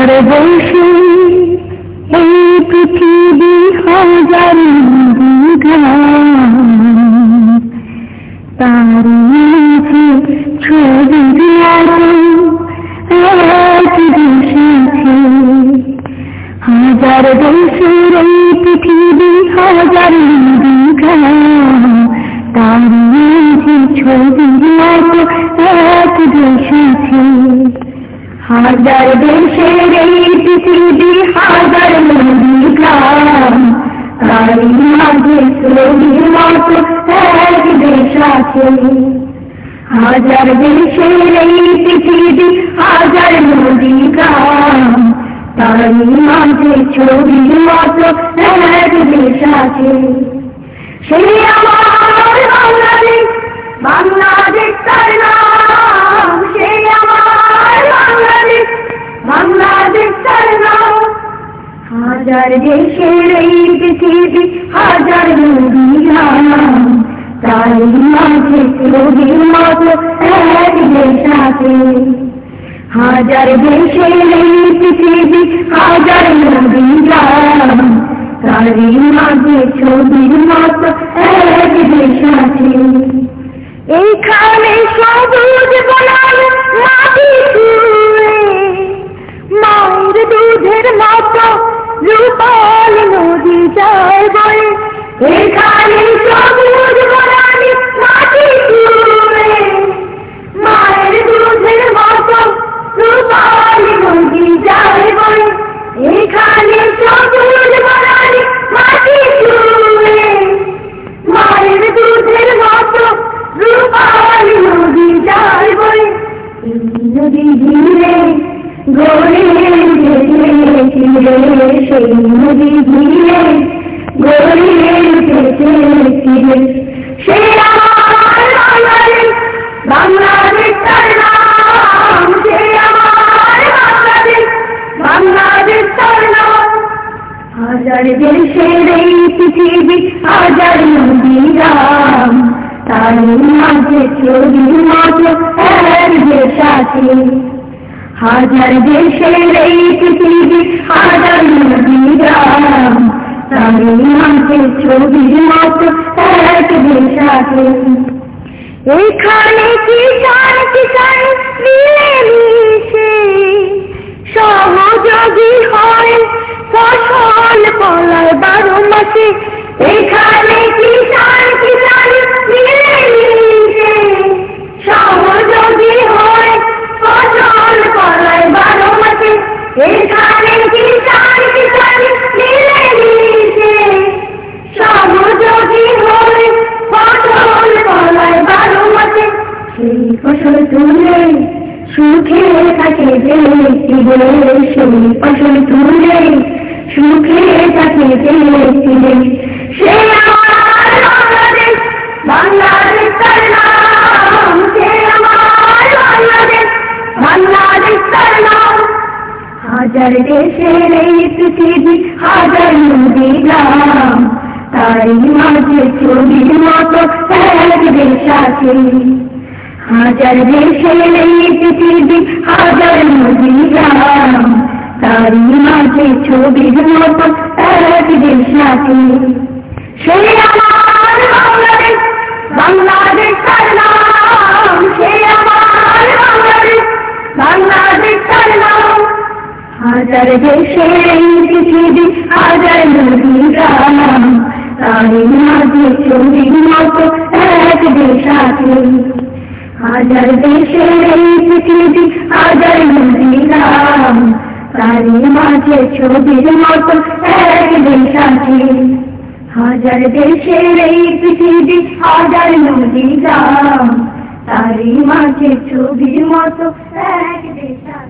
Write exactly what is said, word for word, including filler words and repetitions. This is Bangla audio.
হাজার বর্ষে এই পৃথিবী হাজার তার মাঝে ছবির এক দেশেছে। হাজার দেশের এই পৃথিবী হাজার তার মাঝে ছবির এক দেশেছে। হাজার দেশের এই পৃথিবী হাজার তার মাঝে ছবির মতো এক দেশ আছে। হাজার দেশের এই পৃথিবী হাজার নদী গ্রাম তার মাঝে ছবির মতো এক দেশ আছে। সেই আমার বাংলাদেশ, বাংলাদেশ তার নাম। সেই আমার বাংলাদেশ, বাংলাদেশ তার নাম। হাজার দেশের এই পৃথিবী হাজার নদী গ্রাম তার মাঝে ছবির মতো এক দেশ আছে। হাজার দেশের এই পৃথিবী হাজার নদী গ্রাম তার মাঝে ছবির মতো এক দেশ আছে। এইখানে সবুজ বনাম মাটি ছুঁয়ে মায়ের দুধের মতো রূপাল নদী যায় বয়ে। এখানে সবুজ বনাম মাটি ছুঁয়ে মায়ের দুধের মতো রূপাল নদী যায় বয়ে। এখানে সবুজ বনাম মাটি ছুঁয়ে মায়ের দুধের মতো রূপাল নদী যায় বয়ে। এই নদী ঘিরে গড়ে উঠেছে সেই নদী ঘিরে গড়ে উঠেছে সেই আমার বাংলাদেশ, বাংলাদেশ তার নাম। সেই আমার বাংলাদেশ, বাংলাদেশ তার নাম। হাজার দেশের এই পৃথিবী হাজার নদী গ্রাম তার মাঝে ছবির মতো এক দেশ আছে। হাজার দেশের এই পৃথিবী হাজার নদী গ্রাম তার মাঝে ছবির মতো এক দেশ আছে। এখানে কিষান কিষান মিলেমিশে সহযোগী হয় ফসল ফলায় বারো মাসে। এখানে কিষান কিষান মিলেমিশে সহযোগী হয় ফসল ফলায় বারো মাসে। এখানে কিষান কিষান মিলেমিশে সহযোগী হয় ফসল ফলায় বারো মাসে। সেই ফসল তুলে সুখে থাকে দেশটি দেশ। সেই ফসল তুলে সুখে থাকে দেশটি দেশ। সেই আমার বাংলাদেশ, বাংলাদেশ তার নাম। সেই আমার বাংলাদেশ, বাংলাদেশ তার নাম। হাজার দেশের এই পৃথিবী হাজার নদী গ্রাম তার মাঝে ছবির মতো এক দেশ আছে। হাজার দেশের এই পৃথিবী হাজার নদী গ্রাম তার মাঝে ছবির মতো এক দেশ আছে। সেই আমার বাংলাদেশ, বাংলাদেশ তার নাম। সেই আমার বাংলাদেশ, বাংলাদেশ তার নাম। হাজার দেশের এই পৃথিবী হাজার নদী গ্রাম তার মাঝে ছবির মতো এক দেশ আছে। হাজার দেশের এই পৃথিবী হাজার নদী গ্রাম তার মাঝে ছবির মতো এক দেশ আছে। হাজার দেশের এই পৃথিবী হাজার নদী গ্রাম তার মাঝে ছবির মতো এক দেশ আছে।